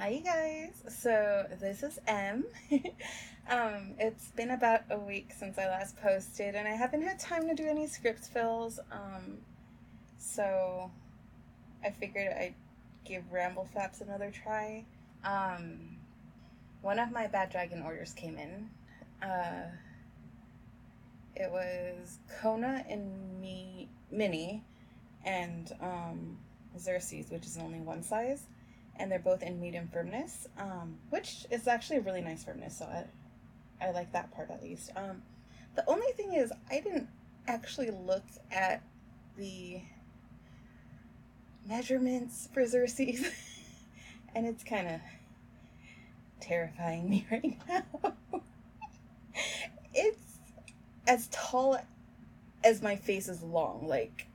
Hi, you guys. So, this is M. It's been about a week since I last posted, and I haven't had time to do any script fills. So I figured I'd give Ramble Flaps another try. Um, One of my Bad Dragon orders came in. Uh, it was Kona and Mini, and Xerxes, which is only one size, and they're both in medium firmness, which is actually a really nice firmness. So I like that part at least. The only thing is, I didn't actually look at the measurements for Xerxes, and it's kind of terrifying me right now. It's as tall as my face is long.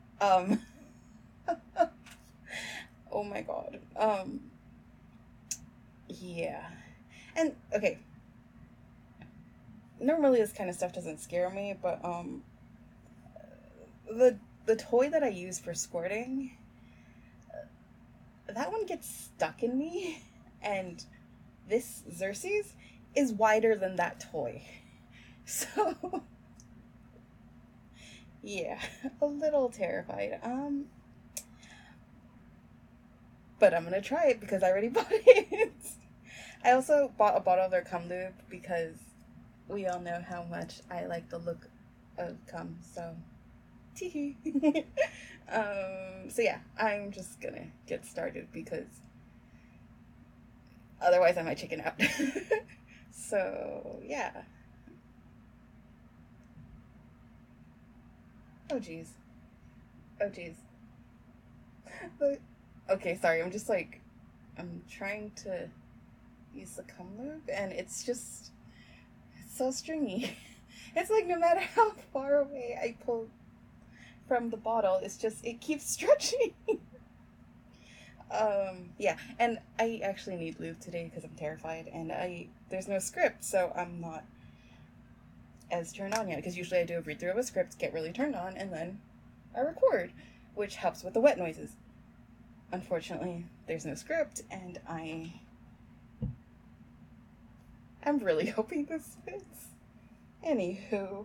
Oh my god. Yeah. And okay, normally this kind of stuff doesn't scare me, but the toy that I use for squirting, that one gets stuck in me, and this Xerxes is wider than that toy. So yeah, a little terrified. But I'm gonna try it because I already bought it. I also bought a bottle of their cum lube because we all know how much I like the look of cum. So, so yeah, I'm just gonna get started because otherwise I might chicken out. So yeah. Oh geez. Oh geez. But, okay, sorry. I'm trying to use the cum lube, and it's so stringy. It's like no matter how far away I pull from the bottle, it keeps stretching. Yeah, and I actually need lube today because I'm terrified, and there's no script, so I'm not as turned on yet. Because usually I do a read through of a script, get really turned on, and then I record, which helps with the wet noises. Unfortunately, there's no script, and I'm really hoping this fits. Anywho,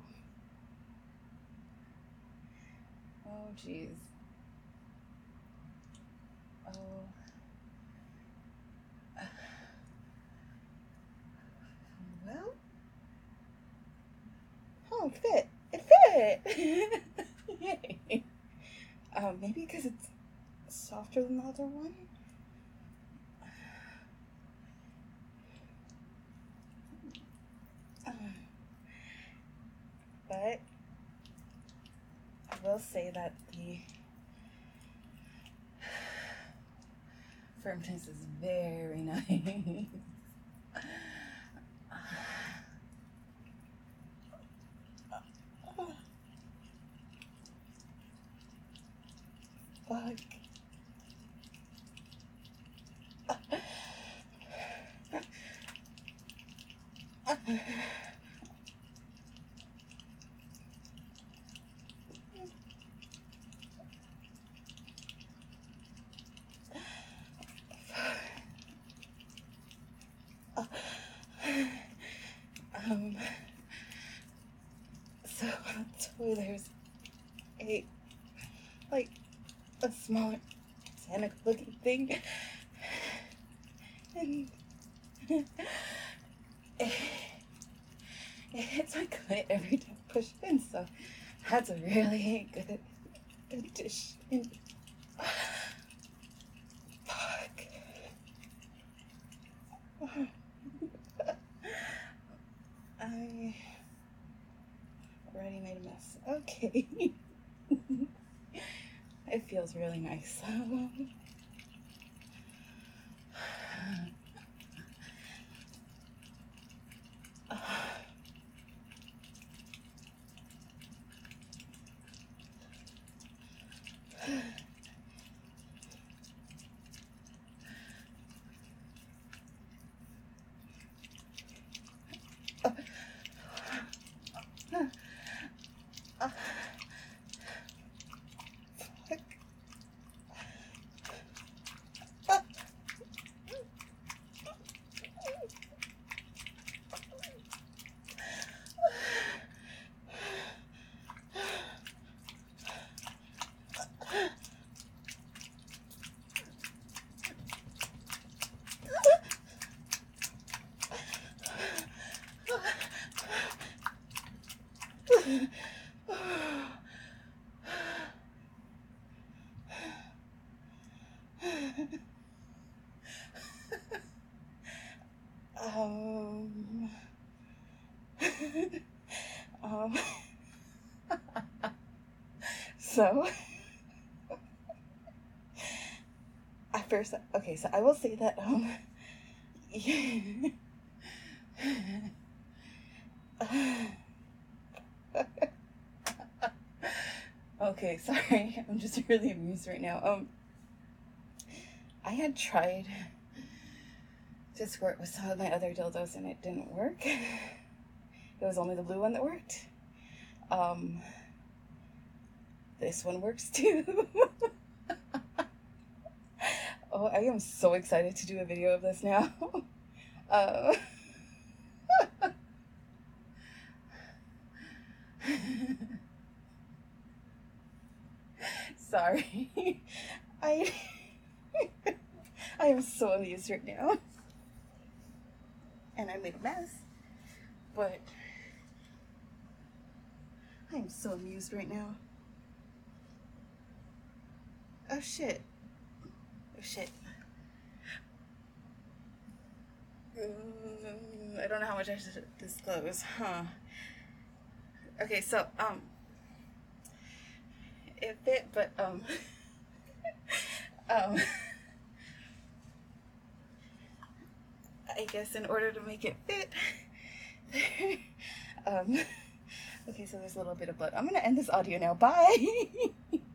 oh jeez. Oh. Well, oh, it fit. It fit. Yay. Maybe because it's softer than the other one. But I will say that the firmness is very nice. Fuck. um, so there's a like a smaller Santa looking thing, and it hits my clit every time I push in, so that's a really good addition. Fuck. I already made a mess. Okay. It feels really nice. So, at first, okay, so I will say that, okay, sorry, I'm just really amused right now. I had tried to squirt with some of my other dildos and it didn't work. It was only the blue one that worked. This one works too. Oh, I am so excited to do a video of this now. Sorry. I I am so amused right now. And I made a mess. But I am so amused right now. Oh shit. Oh shit. I don't know how much I should disclose, huh? Okay, so, it fit, but, I guess in order to make it fit, okay, so there's a little bit of blood. I'm gonna end this audio now. Bye!